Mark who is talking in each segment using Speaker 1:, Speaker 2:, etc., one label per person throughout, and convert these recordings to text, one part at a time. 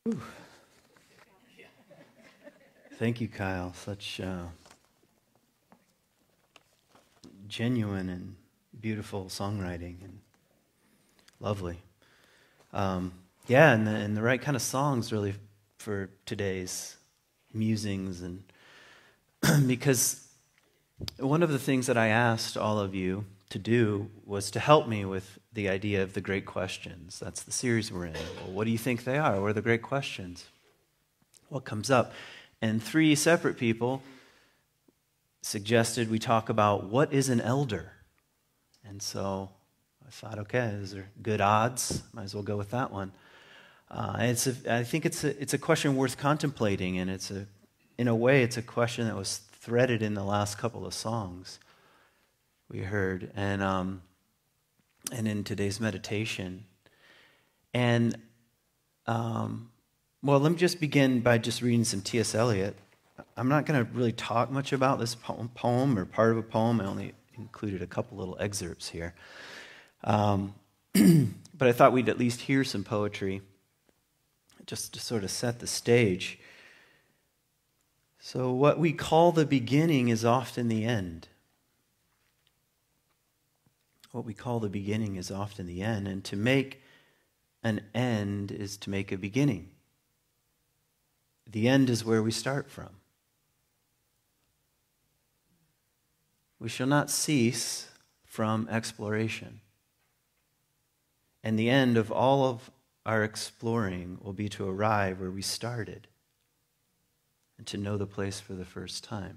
Speaker 1: Whew. Thank you, Kyle. Such genuine and beautiful songwriting and lovely. Yeah, and the right kind of songs really for today's musings, and because one of the things that I asked all of you to do was to help me with the idea of the great questions. That's the series we're in. Well, what do you think they are? What are the great questions? What comes up? And 3 separate people suggested we talk about what is an elder. And so I thought, okay, those are good odds. Might as well go with that one. I think it's a question worth contemplating, and in a way, it's a question that was threaded in the last couple of songs we heard, and in today's meditation. And well, let me just begin by just reading some T.S. Eliot. I'm not going to really talk much about this poem or part of a poem. I only included a couple little excerpts here. But I thought we'd at least hear some poetry just to sort of set the stage. So what we call the beginning is often the end. What we call the beginning is often the end. And to make an end is to make a beginning. The end is where we start from. We shall not cease from exploration. And the end of all of our exploring will be to arrive where we started and to know the place for the first time.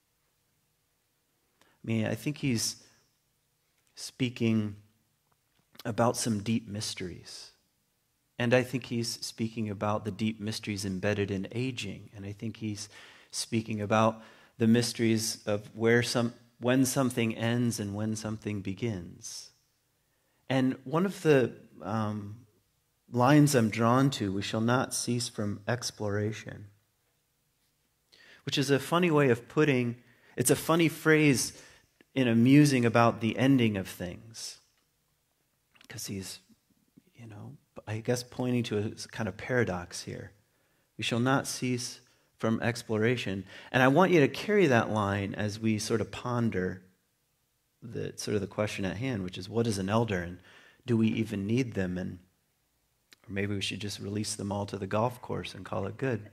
Speaker 1: I mean, I think he's speaking about some deep mysteries. And I think he's speaking about the deep mysteries embedded in aging. And I think he's speaking about the mysteries of when something ends and when something begins. And one of the lines I'm drawn to, we shall not cease from exploration, which is a funny way of putting, it's a funny phrase in a musing about the ending of things. Because he's, I guess pointing to a kind of paradox here. We shall not cease from exploration. And I want you to carry that line as we sort of ponder the question at hand, which is, what is an elder, and do we even need them? Or maybe we should just release them all to the golf course and call it good.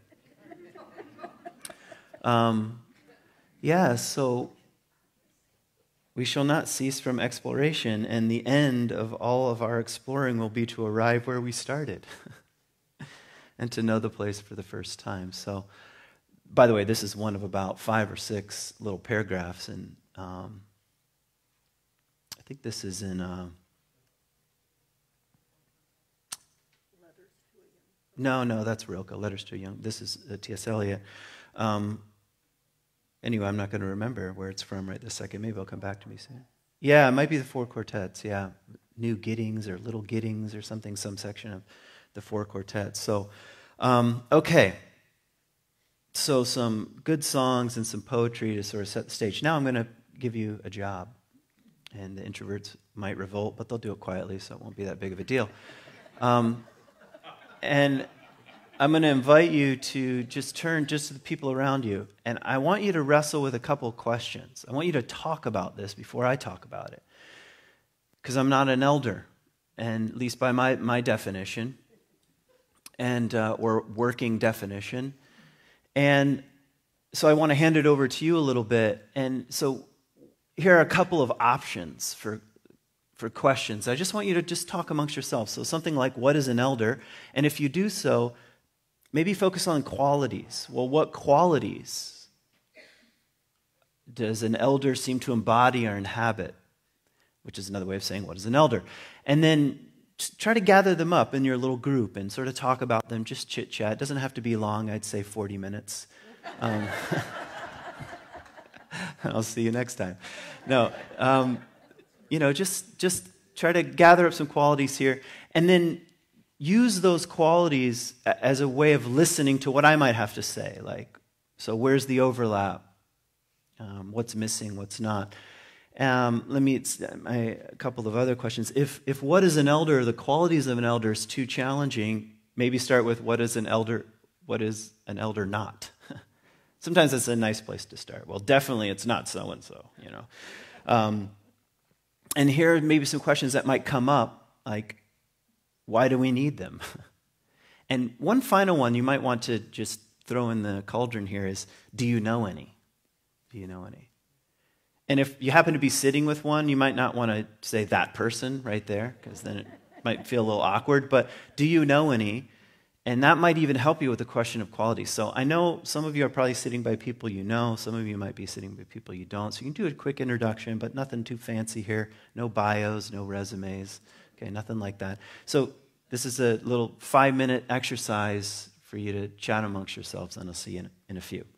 Speaker 1: So we shall not cease from exploration, and the end of all of our exploring will be to arrive where we started and to know the place for the first time. So, by the way, this is one of about 5 or 6 little paragraphs, and I think this is in... No, that's Rilke, Letters to a Young. This is T.S. Eliot. Anyway, I'm not going to remember where it's from right this second. Maybe it'll come back to me soon. Yeah, it might be the 4 quartets, yeah. New Giddings or Little Giddings or something, some section of the 4 quartets. So, okay. So some good songs and some poetry to sort of set the stage. Now I'm going to give you a job. And the introverts might revolt, but they'll do it quietly, so it won't be that big of a deal. And I'm going to invite you to just turn just to the people around you, and I want you to wrestle with a couple of questions. I want you to talk about this before I talk about it, because I'm not an elder, and at least by my definition, and or working definition, and so I want to hand it over to you a little bit. And so here are a couple of options for questions. I just want you to just talk amongst yourselves. So something like, what is an elder? And if you do so, maybe focus on qualities. Well, what qualities does an elder seem to embody or inhabit? Which is another way of saying, what is an elder? And then try to gather them up in your little group and sort of talk about them, just chit-chat. It doesn't have to be long. I'd say 40 minutes. I'll see you next time. No, just try to gather up some qualities here, and then use those qualities as a way of listening to what I might have to say. Like, so where's the overlap? What's missing? What's not? A couple of other questions. If what is an elder, the qualities of an elder is too challenging, maybe start with what is an elder not? Sometimes it's a nice place to start. Well, definitely it's not so-and-so, you know. And here are maybe some questions that might come up, like, why do we need them? And one final one you might want to just throw in the cauldron here is, do you know any? Do you know any? And if you happen to be sitting with one, you might not want to say that person right there, because then it might feel a little awkward, but do you know any? And that might even help you with the question of quality. So I know some of you are probably sitting by people you know, some of you might be sitting by people you don't, so you can do a quick introduction, but nothing too fancy here, no bios, no resumes, okay, nothing like that. So this is a little 5-minute exercise for you to chat amongst yourselves, and I'll see you in a few.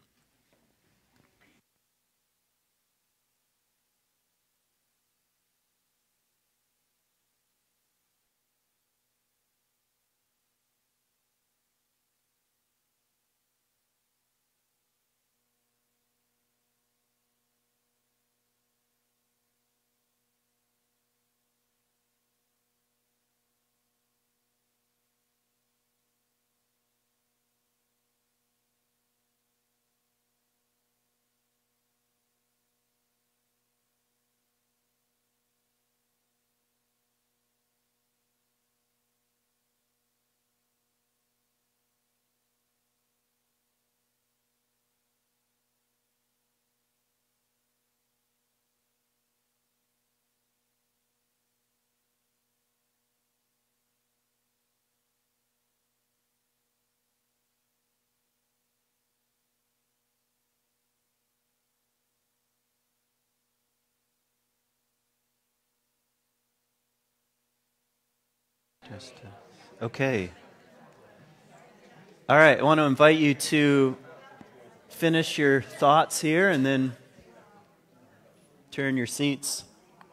Speaker 1: Okay. All right, I want to invite you to finish your thoughts here and then turn your seats.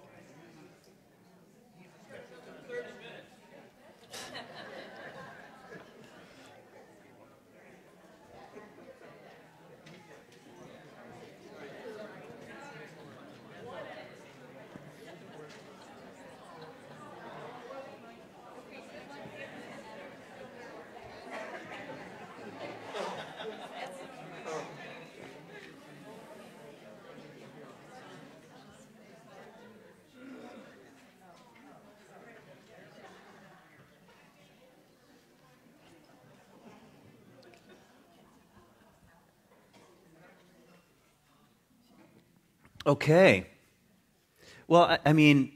Speaker 1: Okay. Well, I mean,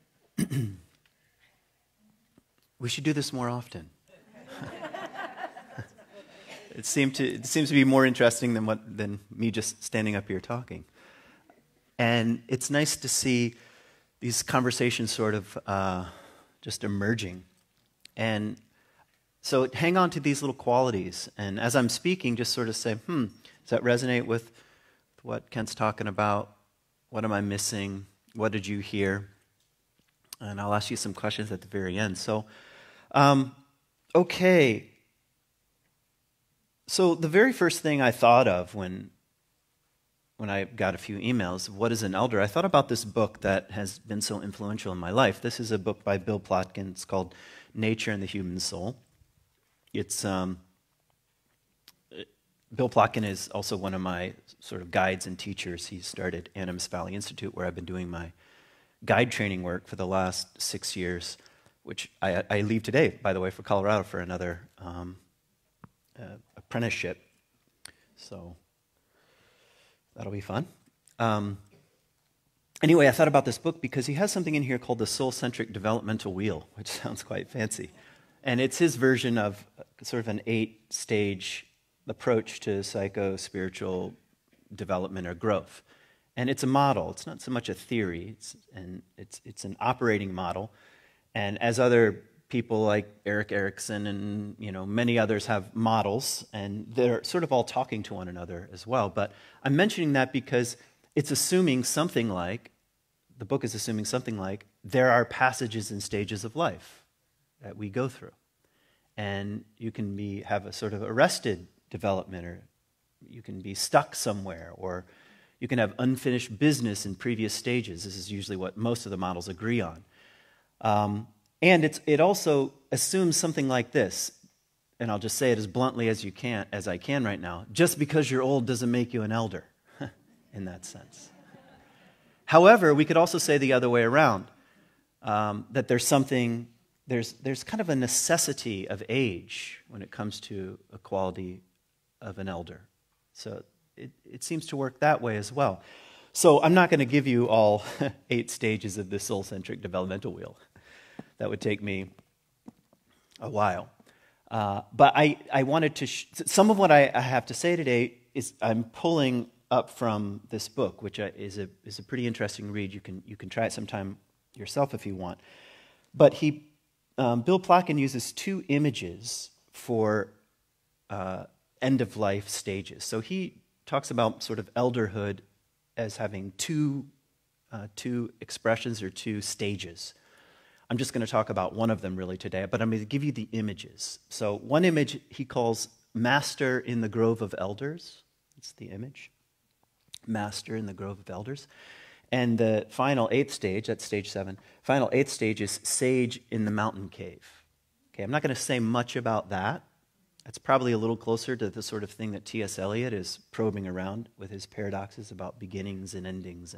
Speaker 1: we should do this more often. It seems to be more interesting than me just standing up here talking. And it's nice to see these conversations sort of just emerging. And so hang on to these little qualities. And as I'm speaking, just sort of say, does that resonate with what Kent's talking about? What am I missing? What did you hear? And I'll ask you some questions at the very end. So, okay. So the very first thing I thought of when I got a few emails, what is an elder? I thought about this book that has been so influential in my life. This is a book by Bill Plotkin. It's called Nature and the Human Soul. It's Bill Plotkin is also one of my sort of guides and teachers. He started Animas Valley Institute, where I've been doing my guide training work for the last 6 years, which I leave today, by the way, for Colorado for another apprenticeship. So that'll be fun. Anyway, I thought about this book because he has something in here called the Soul-Centric Developmental Wheel, which sounds quite fancy. And it's his version of sort of an 8-stage approach to psycho-spiritual development or growth. And it's a model. It's not so much a theory. It's an operating model. And as other people like Erik Erikson and many others have models, and they're sort of all talking to one another as well. But I'm mentioning that because it's assuming something like, the book is assuming something like, there are passages and stages of life that we go through. And you can have a sort of arrested development, or you can be stuck somewhere, or you can have unfinished business in previous stages. This is usually what most of the models agree on. And it also assumes something like this. and I'll just say it as bluntly as I can right now, just because you're old doesn't make you an elder in that sense. However, we could also say the other way around, that there's kind of a necessity of age when it comes to a quality of an elder. So it seems to work that way as well. So I'm not going to give you all 8 stages of the soul-centric developmental wheel. That would take me a while. But I wanted to, some of what I have to say today is I'm pulling up from this book, which is a pretty interesting read. You can try it sometime yourself if you want. But Bill Plotkin uses 2 images for end-of-life stages. So he talks about sort of elderhood as having two expressions or 2 stages. I'm just going to talk about one of them really today, but I'm going to give you the images. So one image he calls Master in the Grove of Elders. That's the image. Master in the Grove of Elders. And the final 8th stage, that's stage 7, final 8th stage is Sage in the Mountain Cave. Okay, I'm not going to say much about that. That's probably a little closer to the sort of thing that T.S. Eliot is probing around with his paradoxes about beginnings and endings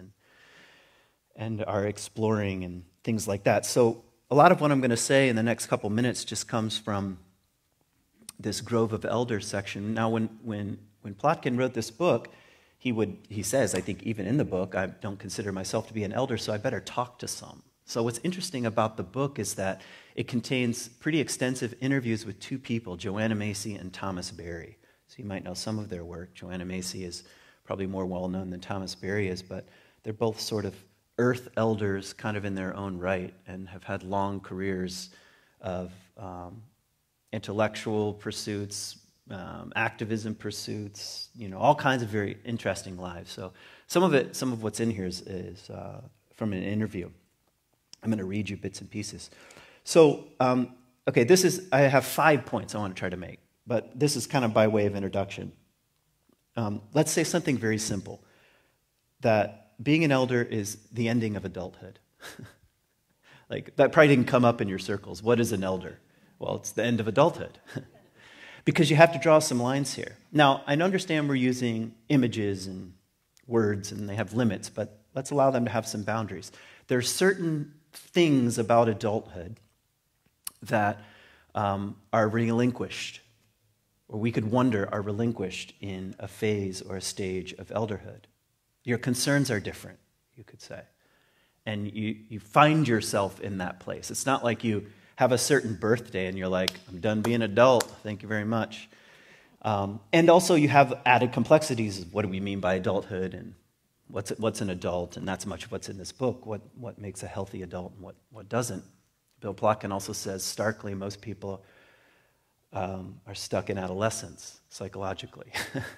Speaker 1: and our exploring and things like that. So a lot of what I'm going to say in the next couple minutes just comes from this Grove of Elders section. Now, when Plotkin wrote this book, he says, I think even in the book, I don't consider myself to be an elder, so I better talk to some. So what's interesting about the book is that it contains pretty extensive interviews with 2 people, Joanna Macy and Thomas Berry. So you might know some of their work. Joanna Macy is probably more well-known than Thomas Berry is, but they're both sort of earth elders kind of in their own right and have had long careers of intellectual pursuits, activism pursuits, all kinds of very interesting lives. So some of what's in here is from an interview. I'm going to read you bits and pieces. So, okay, I have 5 points I want to try to make, but this is kind of by way of introduction. Let's say something very simple, that being an elder is the ending of adulthood. Like, that probably didn't come up in your circles. What is an elder? Well, it's the end of adulthood. Because you have to draw some lines here. Now, I understand we're using images and words, and they have limits, but let's allow them to have some boundaries. There are certain things about adulthood that are relinquished, or we could wonder are relinquished in a phase or a stage of elderhood. Your concerns are different, you could say. And you find yourself in that place. It's not like you have a certain birthday and you're like, I'm done being an adult, thank you very much. And also you have added complexities of what do we mean by adulthood and what's an adult, and that's much of what's in this book, what makes a healthy adult and what doesn't. Bill Plotkin also says starkly most people are stuck in adolescence psychologically.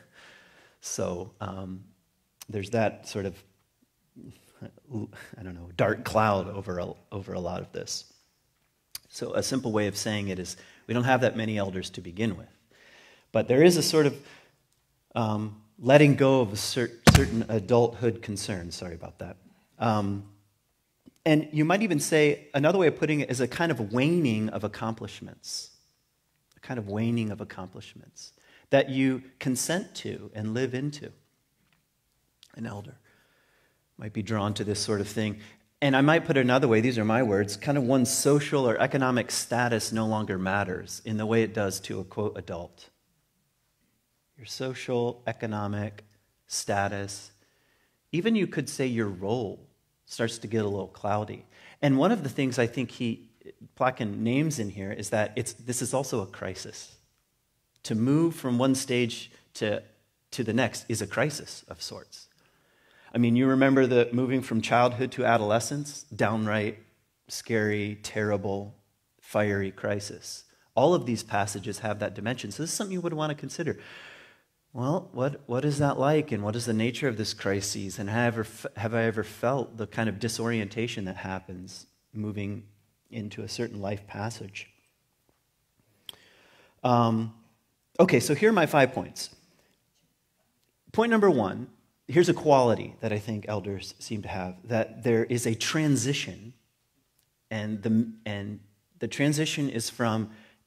Speaker 1: So there's that sort of, dark cloud over a lot of this. So a simple way of saying it is we don't have that many elders to begin with. But there is a sort of letting go of a certain adulthood concerns. Sorry about that. And you might even say, another way of putting it is a kind of waning of accomplishments. A kind of waning of accomplishments that you consent to and live into. An elder might be drawn to this sort of thing. And I might put it another way, these are my words, kind of one's social or economic status no longer matters in the way it does to a, quote, adult. Your social, economic status, even you could say your role starts to get a little cloudy. And one of the things I think Plotkin names in here is that this is also a crisis. To move from one stage to the next is a crisis of sorts. I mean, you remember the moving from childhood to adolescence? Downright scary, terrible, fiery crisis. All of these passages have that dimension. So this is something you would want to consider. Well, what is that like, and what is the nature of this crisis? And have I ever felt the kind of disorientation that happens moving into a certain life passage? Okay, so here are my 5 points. Point number 1, here's a quality that I think elders seem to have, that there is a transition, and the transition is from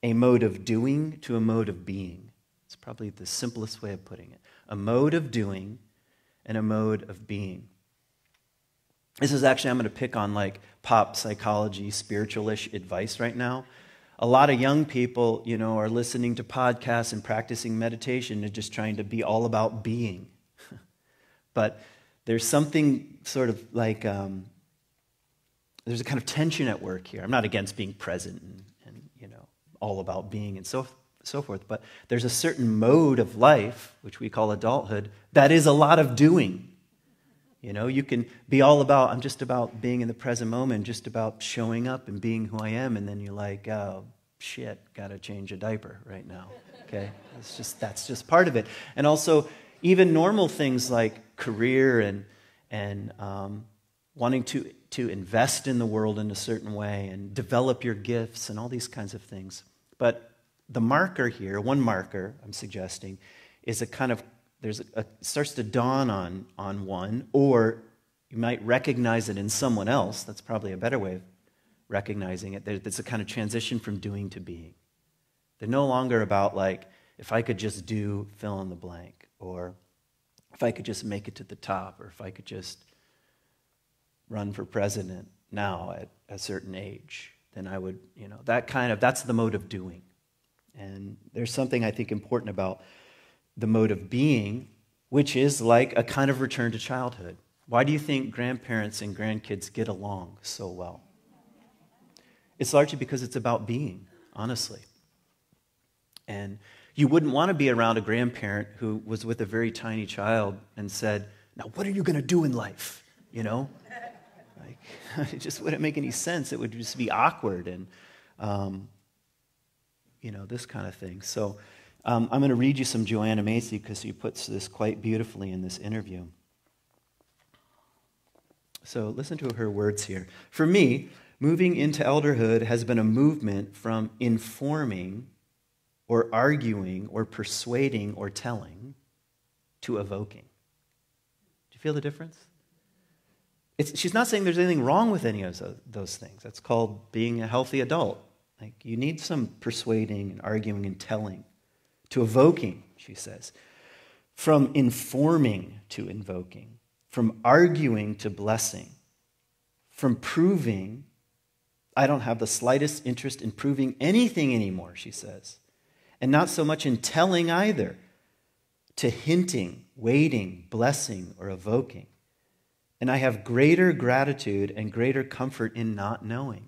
Speaker 1: a mode of doing to a mode of being. It's probably the simplest way of putting it. A mode of doing and a mode of being. This is actually, I'm going to pick on like pop psychology, spiritual-ish advice right now. A lot of young people, are listening to podcasts and practicing meditation and just trying to be all about being. But there's something sort of like, there's a kind of tension at work here. I'm not against being present and all about being and so forth, but there's a certain mode of life, which we call adulthood, that is a lot of doing. You can be all about, I'm just about being in the present moment, just about showing up and being who I am, and then you're like, oh, shit, got to change a diaper right now, okay? That's just part of it. And also, even normal things like career and wanting to invest in the world in a certain way and develop your gifts and all these kinds of things. But the marker here, one marker I'm suggesting, is a kind of, starts to dawn on one, or you might recognize it in someone else. That's probably a better way of recognizing it. It's a kind of transition from doing to being. They're no longer about like, if I could just do fill in the blank, or if I could just make it to the top, or if I could just run for president now at a certain age, then I would, that's the mode of doing. And there's something I think important about the mode of being, which is like a kind of return to childhood. Why do you think grandparents and grandkids get along so well? It's largely because it's about being, honestly. And you wouldn't want to be around a grandparent who was with a very tiny child and said, now what are you going to do in life? It just wouldn't make any sense. It would just be awkward and, this kind of thing. So I'm going to read you some Joanna Macy because she puts this quite beautifully in this interview. So listen to her words here. For me, moving into elderhood has been a movement from informing or arguing or persuading or telling to evoking. Do you feel the difference? She's not saying there's anything wrong with any of those things. That's called being a healthy adult. Like, you need some persuading and arguing and telling to evoking, she says. From informing to invoking. From arguing to blessing. From proving, I don't have the slightest interest in proving anything anymore, she says. And not so much in telling either. To hinting, waiting, blessing, or evoking. And I have greater gratitude and greater comfort in not knowing.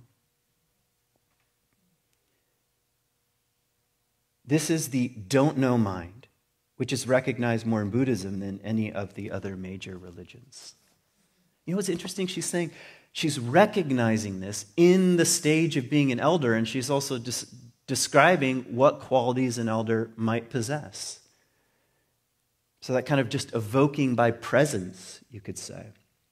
Speaker 1: This is the don't know mind, which is recognized more in Buddhism than any of the other major religions. You know what's interesting? She's saying she's recognizing this in the stage of being an elder, and she's also describing what qualities an elder might possess. So that kind of just evoking by presence, you could say.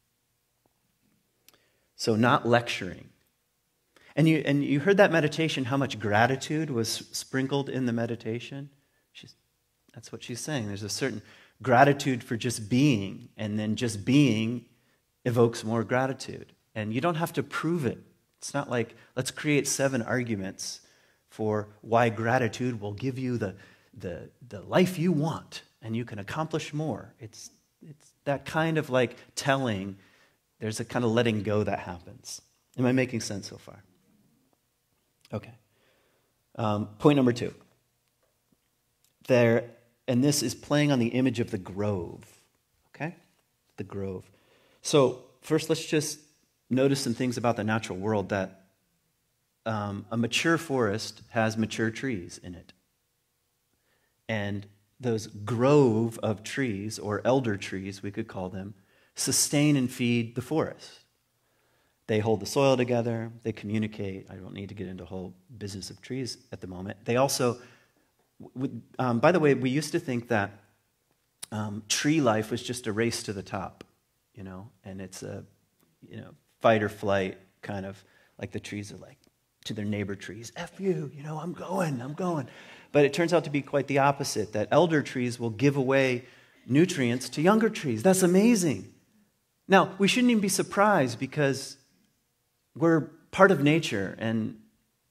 Speaker 1: So not lecturing. And you heard that meditation, how much gratitude was sprinkled in the meditation? That's what she's saying. There's a certain gratitude for just being, and then just being evokes more gratitude. And you don't have to prove it. It's not like, let's create 7 arguments for why gratitude will give you the life you want, and you can accomplish more. It's that kind of like telling. There's a kind of letting go that happens. Am I making sense so far? Okay. Point number 2. And this is playing on the image of the grove. Okay? The grove. So first, let's just notice some things about the natural world, that a mature forest has mature trees in it. And those grove of trees, or elder trees, we could call them, sustain and feed the forest. They hold the soil together, they communicate. I don't need to get into the whole business of trees at the moment. They also, by the way, we used to think that tree life was just a race to the top, and it's a, fight or flight kind of, like the trees are like, to their neighbor trees, F you, I'm going. But it turns out to be quite the opposite, that elder trees will give away nutrients to younger trees. That's amazing. Now, we shouldn't even be surprised, because we're part of nature, and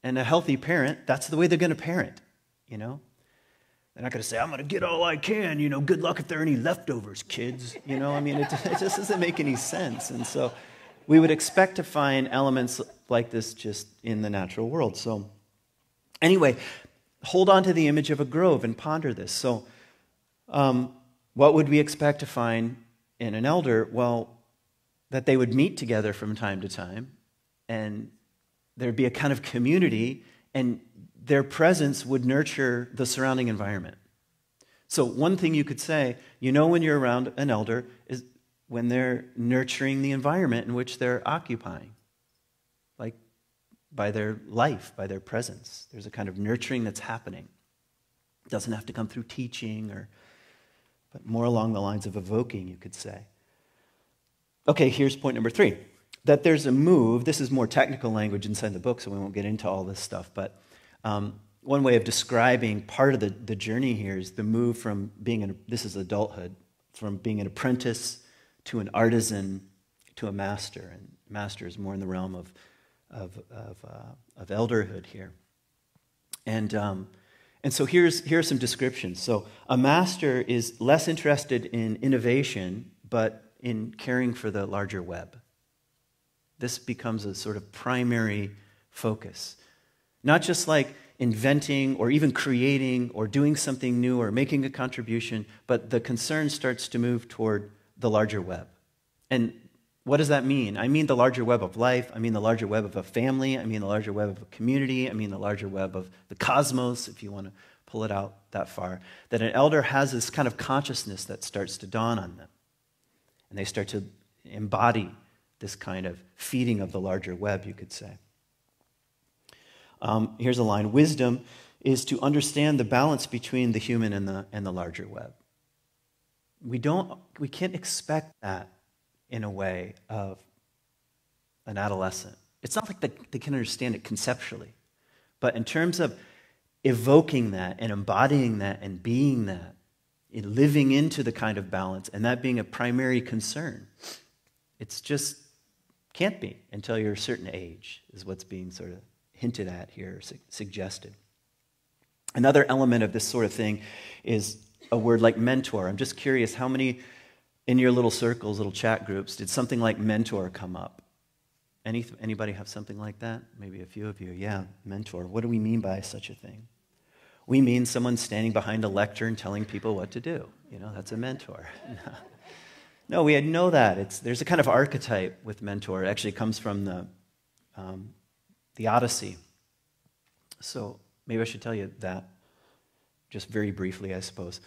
Speaker 1: And a healthy parent, that's the way they're going to parent, you know? They're not going to say, I'm going to get all I can, you know, good luck if there are any leftovers, kids. You know, I mean, it just doesn't make any sense. And so we would expect to find elements like this just in the natural world. So anyway, hold on to the image of a grove and ponder this. So what would we expect to find in an elder? Well, that they would meet together from time to time, and there'd be a kind of community, and their presence would nurture the surrounding environment. So one thing you could say, you know, when you're around an elder is when they're nurturing the environment in which they're occupying, like by their life, by their presence. There's a kind of nurturing that's happening. It doesn't have to come through teaching, but more along the lines of evoking, you could say. Okay, here's point number 3. That there's a move. This is more technical language inside the book, so we won't get into all this stuff, but one way of describing part of the journey here is the move from being, this is adulthood, from being an apprentice to an artisan to a master. And master is more in the realm of elderhood here. And so here are some descriptions. So a master is less interested in innovation, but in caring for the larger web. This becomes a sort of primary focus. Not just like inventing or even creating or doing something new or making a contribution, but the concern starts to move toward the larger web. And what does that mean? I mean the larger web of life. I mean the larger web of a family. I mean the larger web of a community. I mean the larger web of the cosmos, if you want to pull it out that far. That an elder has this kind of consciousness that starts to dawn on them. And they start to embody this kind of feeding of the larger web, you could say. Here's a line. Wisdom is to understand the balance between the human and the larger web. We can't expect that in a way of an adolescent. It's not like they can understand it conceptually. But in terms of evoking that and embodying that and being that, in living into the kind of balance, and that being a primary concern, it's just can't be until you're a certain age, is what's being sort of hinted at here, suggested. Another element of this sort of thing is a word like mentor. I'm just curious, how many in your little circles, little chat groups, did something like mentor come up? Anybody have something like that? Maybe a few of you. Yeah, mentor. What do we mean by such a thing? We mean someone standing behind a lectern telling people what to do. You know, that's a mentor. No, we know that. There's a kind of archetype with mentor. It actually comes from the Odyssey. So maybe I should tell you that just very briefly, I suppose.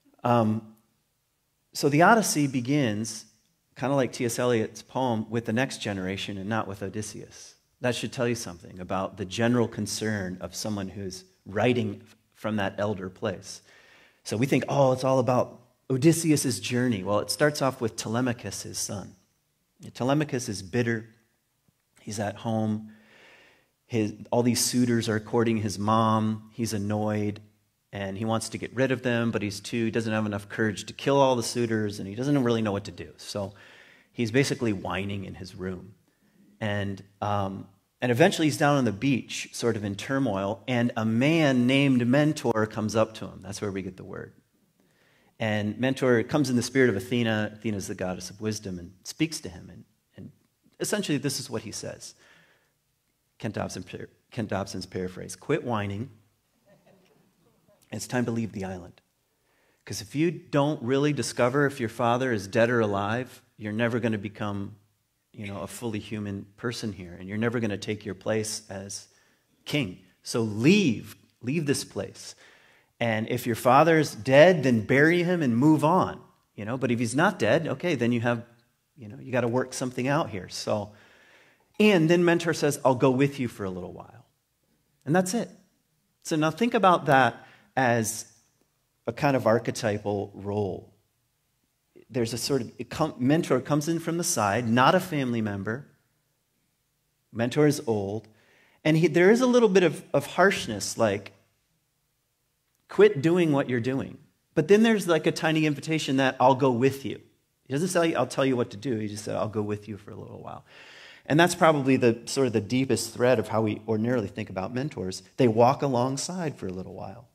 Speaker 1: So the Odyssey begins, kind of like T.S. Eliot's poem, with the next generation and not with Odysseus. That should tell you something about the general concern of someone who's writing from that elder place. So we think, it's all about Odysseus' journey. Well, it starts off with Telemachus, his son. Telemachus is bitter. He's at home. All these suitors are courting his mom. He's annoyed, and he wants to get rid of them, but he doesn't have enough courage to kill all the suitors, and he doesn't really know what to do. So he's basically whining in his room. And eventually he's down on the beach, sort of in turmoil, and a man named Mentor comes up to him. That's where we get the word. And Mentor comes in the spirit of Athena. Athena is the goddess of wisdom, and speaks to him. And essentially this is what he says. Kent Dobson's paraphrase. Quit whining. It's time to leave the island. Because if you don't really discover if your father is dead or alive, you're never going to become a fully human person here, and you're never going to take your place as king. So leave this place. And if your father's dead, then bury him and move on. But if he's not dead, okay, then you got to work something out here. So, and then Mentor says, I'll go with you for a little while. And that's it. So now think about that as a kind of archetypal role. There's a sort of, Mentor comes in from the side, not a family member. Mentor is old. And there is a little bit of harshness, like, quit doing what you're doing. But then there's like a tiny invitation that I'll go with you. He doesn't say, I'll tell you what to do. He just said, I'll go with you for a little while. And that's probably the sort of the deepest thread of how we ordinarily think about mentors. They walk alongside for a little while.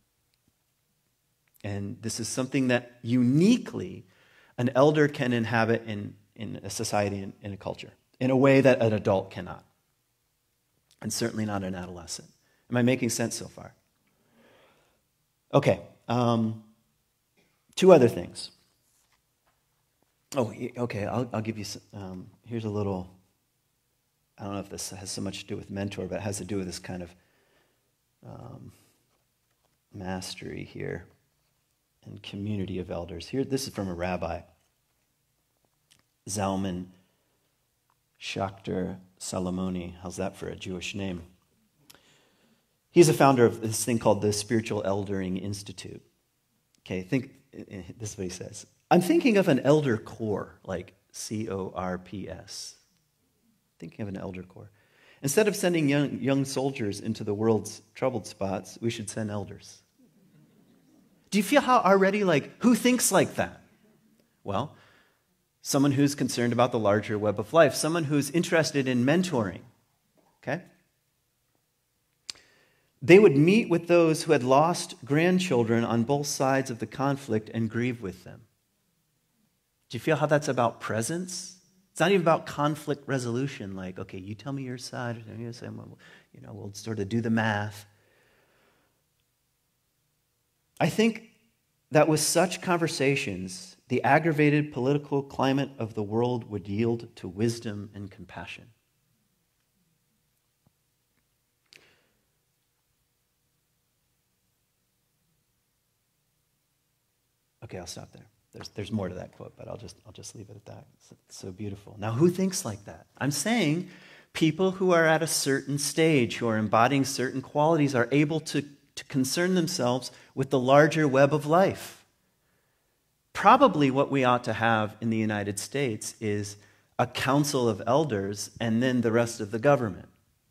Speaker 1: And this is something that uniquely an elder can inhabit in a society, in a culture, in a way that an adult cannot. And certainly not an adolescent. Am I making sense so far? Okay. Two other things. Oh, okay, I'll give you some, here's a little, I don't know if this has so much to do with mentor, but it has to do with this kind of mastery here and community of elders. Here, this is from a rabbi, Zalman Schachter Salomoni. How's that for a Jewish name? He's a founder of this thing called the Spiritual Eldering Institute. Okay, this is what he says. I'm thinking of an elder corps, like CORPS. Thinking of an elder corps. Instead of sending young soldiers into the world's troubled spots, we should send elders. Do you feel how already, who thinks like that? Well, someone who's concerned about the larger web of life, someone who's interested in mentoring, okay? They would meet with those who had lost grandchildren on both sides of the conflict and grieve with them. Do you feel how that's about presence? It's not even about conflict resolution, like, okay, you tell me your side, we'll sort of do the math. I think that with such conversations, the aggravated political climate of the world would yield to wisdom and compassion. Okay, I'll stop there. There's more to that quote, but I'll just leave it at that. It's so beautiful. Now, who thinks like that? I'm saying people who are at a certain stage, who are embodying certain qualities, are able to concern themselves with the larger web of life. Probably what we ought to have in the United States is a council of elders and then the rest of the government,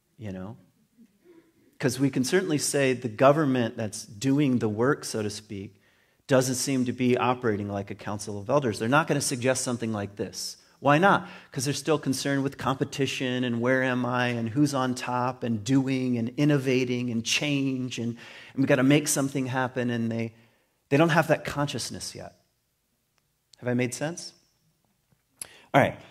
Speaker 1: Because we can certainly say the government that's doing the work, so to speak, doesn't seem to be operating like a council of elders. They're not going to suggest something like this. Why not? Because they're still concerned with competition and where am I and who's on top and doing and innovating and change and we've got to make something happen, and they don't have that consciousness yet. Have I made sense? All right.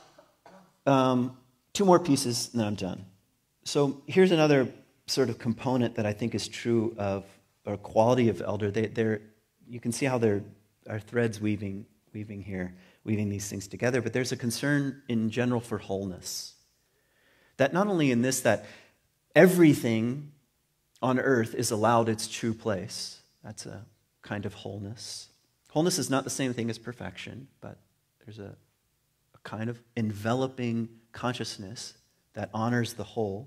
Speaker 1: Two more pieces and then I'm done. So here's another sort of component that I think is true of or quality of elder. You can see how there are threads weaving here, weaving these things together, but there's a concern in general for wholeness. That not only in this, that everything on earth is allowed its true place. That's a kind of wholeness. Wholeness is not the same thing as perfection, but there's a kind of enveloping consciousness that honors the whole.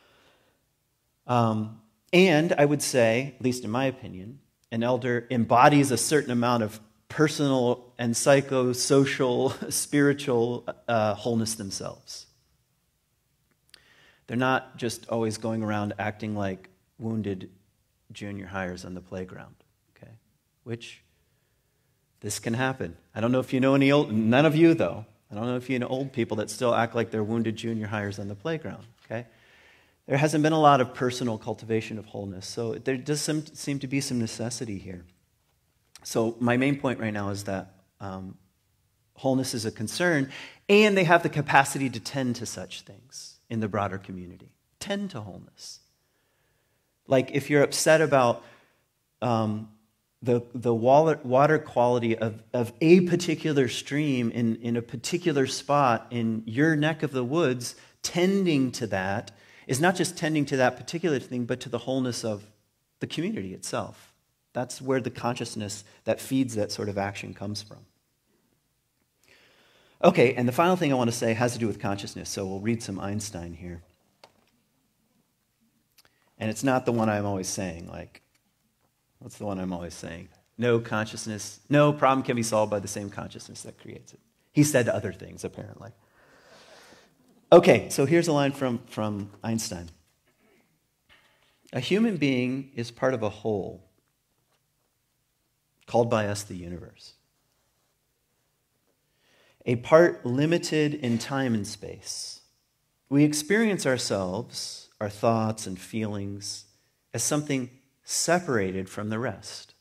Speaker 1: And I would say, at least in my opinion, an elder embodies a certain amount of personal and psychosocial, spiritual wholeness themselves. They're not just always going around acting like wounded junior hires on the playground, okay? Which, this can happen. I don't know if you know any none of you though, I don't know if you know old people that still act like they're wounded junior hires on the playground, okay? There hasn't been a lot of personal cultivation of wholeness, so there does seem to be some necessity here. So my main point right now is that wholeness is a concern, and they have the capacity to tend to such things in the broader community. Tend to wholeness. Like if you're upset about the water quality of a particular stream in a particular spot in your neck of the woods, tending to that is not just tending to that particular thing, but to the wholeness of the community itself. That's where the consciousness that feeds that sort of action comes from. Okay, and the final thing I want to say has to do with consciousness, so we'll read some Einstein here. And it's not the one I'm always saying, like, what's the one I'm always saying? No problem can be solved by the same consciousness that creates it. He said other things, apparently. Okay, so here's a line from Einstein. A human being is part of a whole called by us the universe. A part limited in time and space, We experience ourselves, our thoughts and feelings, as something separated from the rest.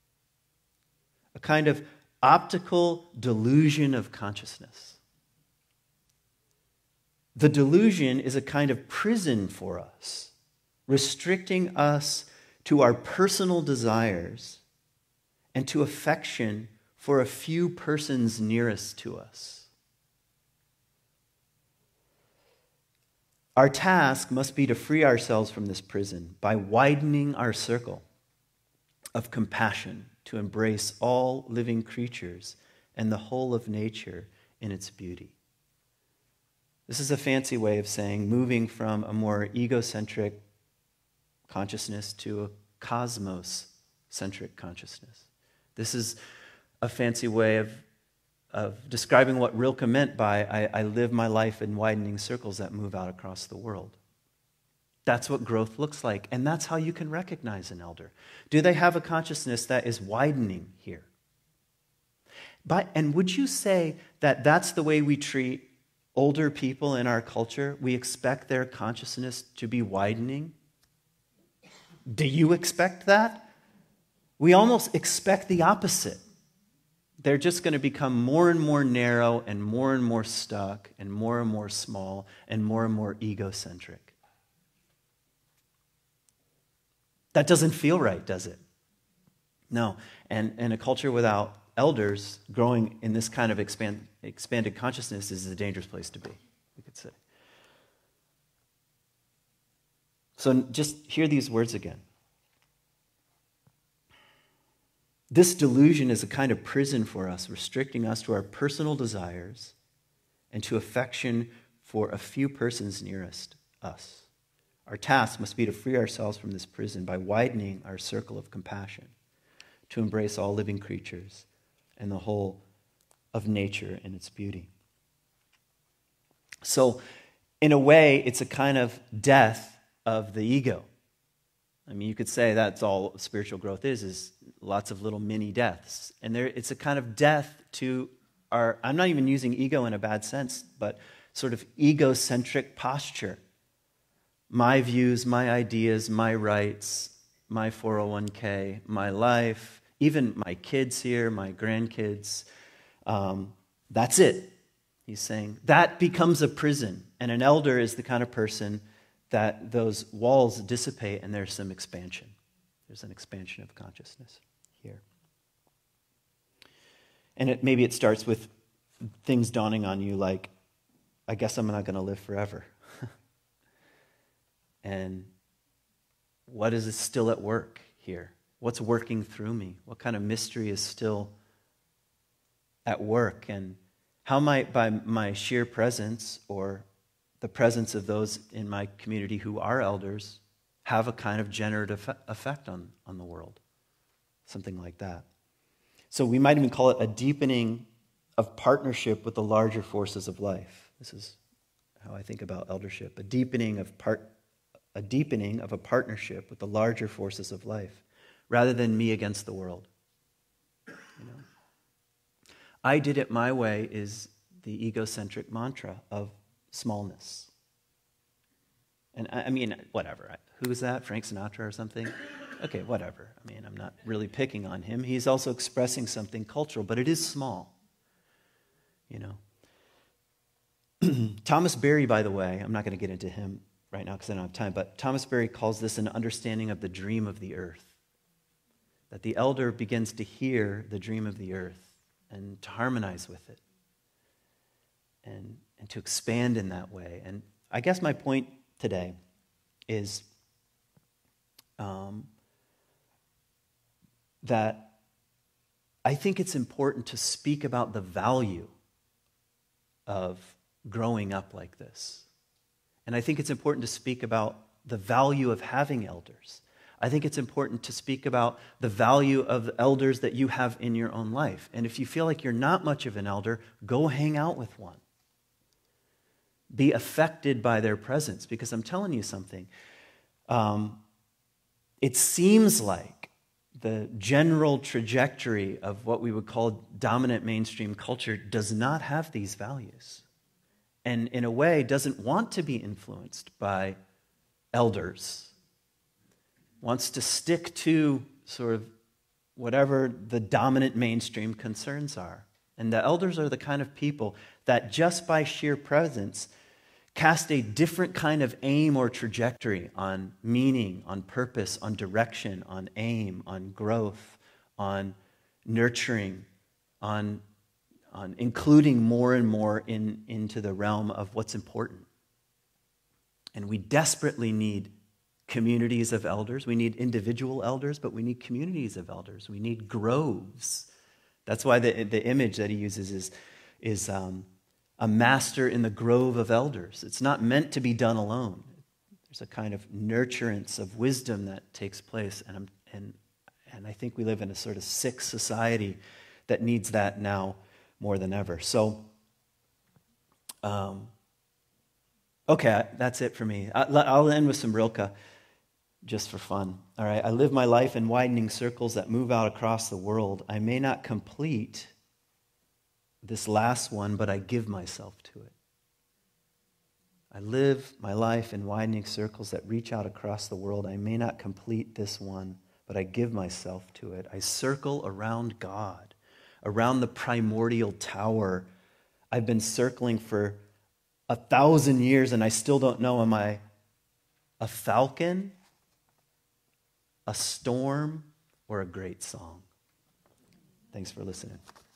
Speaker 1: A kind of optical delusion of consciousness. The delusion is a kind of prison for us, restricting us to our personal desires and to affection for a few persons nearest to us. Our task must be to free ourselves from this prison by widening our circle of compassion to embrace all living creatures and the whole of nature in its beauty. This is a fancy way of saying moving from a more egocentric consciousness to a cosmos-centric consciousness. This is a fancy way of describing what Rilke meant by I live my life in widening circles that move out across the world. That's what growth looks like, and that's how you can recognize an elder. Do they have a consciousness that is widening here? And would you say that that's the way we treat older people in our culture? We expect their consciousness to be widening? Do you expect that? We almost expect the opposite. They're just going to become more and more narrow and more stuck and more small and more egocentric. That doesn't feel right, does it? No. And a culture without elders growing in this kind of expanded consciousness is a dangerous place to be, we could say. So just hear these words again. This delusion is a kind of prison for us, restricting us to our personal desires and to affection for a few persons nearest us. Our task must be to free ourselves from this prison by widening our circle of compassion, to embrace all living creatures and the whole of nature and its beauty. So, in a way, it's a kind of death of the ego. I mean, you could say that's all spiritual growth is lots of little mini deaths. And it's a kind of death to our, I'm not even using ego in a bad sense, but sort of egocentric posture. My views, my ideas, my rights, my 401k, my life, even my kids here, my grandkids, that's it, he's saying. That becomes a prison. And an elder is the kind of person that those walls dissipate and there's some expansion. There's an expansion of consciousness here. And maybe it starts with things dawning on you like, I guess I'm not going to live forever. And what is still at work here? What's working through me? What kind of mystery is still at work? And how might, by my sheer presence or the presence of those in my community who are elders, have a kind of generative effect on the world? Something like that. So we might even call it a deepening of partnership with the larger forces of life. This is how I think about eldership. A deepening of a partnership with the larger forces of life, rather than me against the world. You know? I did it my way is the egocentric mantra of smallness. And I mean, whatever. Who is that? Frank Sinatra or something? Okay, whatever. I mean, I'm not really picking on him. He's also expressing something cultural, but it is small. You know. Thomas Berry, by the way, I'm not going to get into him right now because I don't have time, but Thomas Berry calls this an understanding of the dream of the earth. That the elder begins to hear the dream of the earth and to harmonize with it and to expand in that way. And I guess my point today is that I think it's important to speak about the value of growing up like this. And I think it's important to speak about the value of having elders. I think it's important to speak about the value of the elders that you have in your own life. And if you feel like you're not much of an elder, go hang out with one. Be affected by their presence, because I'm telling you something. It seems like the general trajectory of what we would call dominant mainstream culture does not have these values. and in a way doesn't want to be influenced by elders, wants to stick to sort of whatever the dominant mainstream concerns are. And the elders are the kind of people that just by sheer presence cast a different kind of aim or trajectory on meaning, on purpose, on direction, on aim, on growth, on nurturing, on including more and more into the realm of what's important. And we desperately need communities of elders. We need individual elders, but we need communities of elders. We need groves. That's why the image that he uses is a master in the grove of elders. It's not meant to be done alone. There's a kind of nurturance of wisdom that takes place, and I think we live in a sort of sick society that needs that now more than ever. So, okay, that's it for me. I'll end with some Rilke, just for fun. All right, I live my life in widening circles that move out across the world. I may not complete this last one, but I give myself to it. I live my life in widening circles that reach out across the world. I may not complete this one, but I give myself to it. I circle around God, around the primordial tower. I've been circling for 1,000 years, and I still don't know, am I a falcon, a storm, or a great song? Thanks for listening.